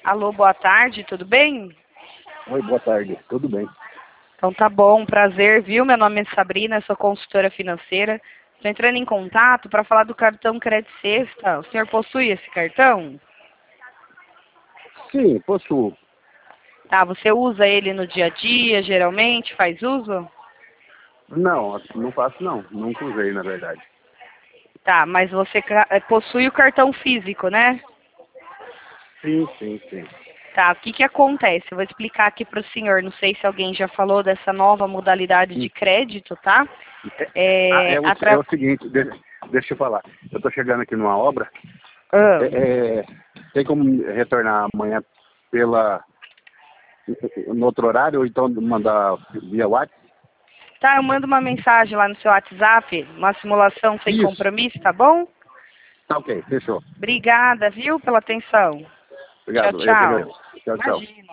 Alô, boa tarde, tudo bem? Oi, boa tarde. Tudo bem? Então tá bom, prazer, viu? Meu nome é Sabrina, sou consultora financeira. Estou entrando em contato para falar do cartão Crédito Sexta. O senhor possui esse cartão? Sim, possuo. Tá, você usa ele no dia a dia, geralmente, faz uso? Não, não faço não. Nunca usei, na verdade. Tá, mas você possui o cartão físico, né? Sim, sim, sim. Tá, o que que acontece? Eu vou explicar aqui para o senhor. Não sei se alguém já falou dessa nova modalidade de crédito, tá? É o seguinte, deixa eu falar. Eu tô chegando aqui numa obra. Ah, Tem como retornar amanhã no outro horário ou então mandar via WhatsApp? tá, eu mando uma mensagem lá no seu WhatsApp, uma simulação sem Isso. compromisso, tá bom? Tá ok, fechou. Obrigada, viu, pela atenção. Tchau, Obrigado, eu que tchau. agradeço. Tchau, tchau. Imagina.